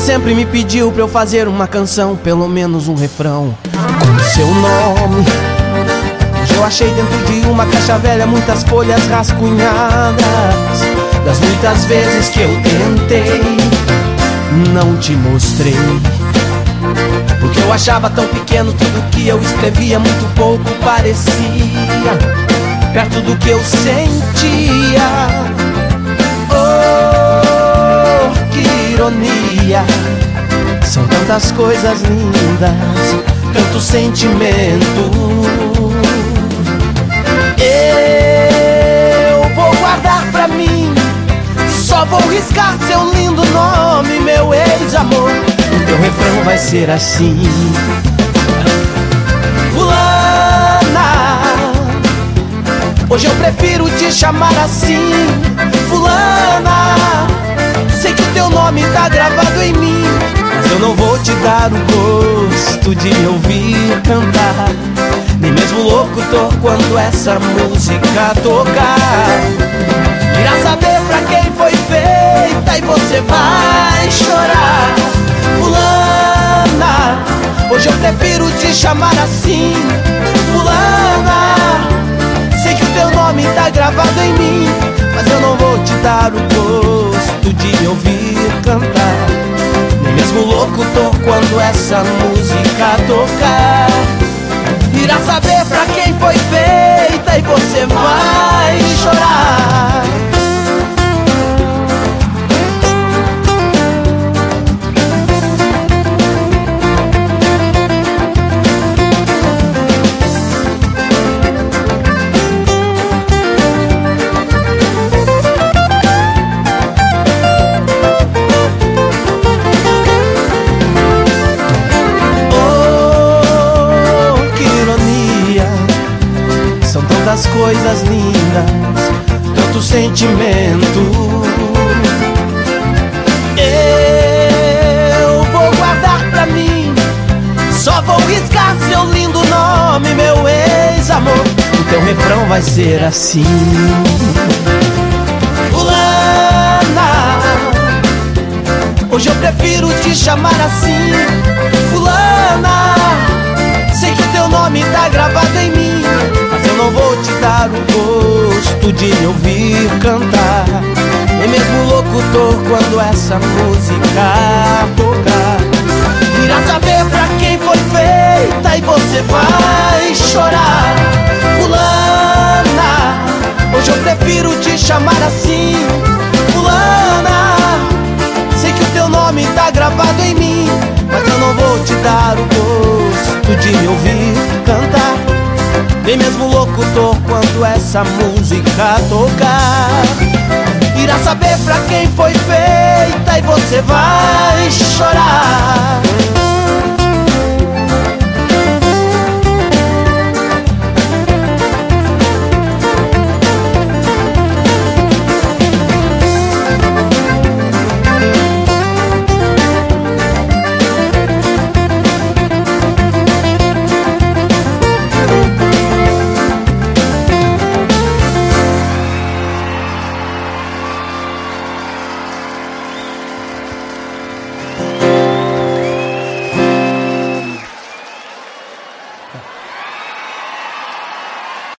sempre me pediu pra eu fazer uma canção, pelo menos um refrão com seu nome. Hoje eu achei dentro de uma caixa velha muitas folhas rascunhadas das muitas vezes que eu tentei. Não te mostrei, porque eu achava tão pequeno, tudo que eu escrevia muito pouco parecia perto do que eu sentia. Oh, que ironia, são tantas coisas lindas, tanto sentimento. Eu vou guardar pra mim, só vou riscar seu lindo nome, meu ex-amor. O teu refrão vai ser assim: Fulana, hoje eu prefiro te chamar assim. Fulana, sei que o teu nome tá gravado em mim, mas eu não vou te dar o gosto de me ouvir cantar, nem mesmo locutor quando essa música tocar. Irá saber pra quem foi feita e você vai chorar. Fulana, hoje eu prefiro te chamar assim. Fulana, sei que o teu nome tá gravado em mim, mas eu não vou te dar o gosto de me ouvir cantar, nem mesmo locutor quando essa música tocar. Irá saber pra quem foi feita e você vai chorar. Tantas coisas lindas, tanto sentimento. Eu vou guardar pra mim, só vou riscar seu lindo nome, meu ex-amor. O teu refrão vai ser assim: Fulana, hoje eu prefiro te chamar assim. Fulana, sei que teu nome tá gravado em mim, mas eu não vou te dar o gosto de me ouvir cantar, nem mesmo locutor quando essa música tocar. Irá saber pra quem foi feita e você vai chorar. Fulana, hoje eu prefiro te chamar assim. Fulana, sei que o teu nome tá gravado em mim, mas eu não vou te dar o gosto de me ouvir cantar, nem mesmo locutor quando essa música tocar. Irá saber pra quem foi feita e você vai chorar.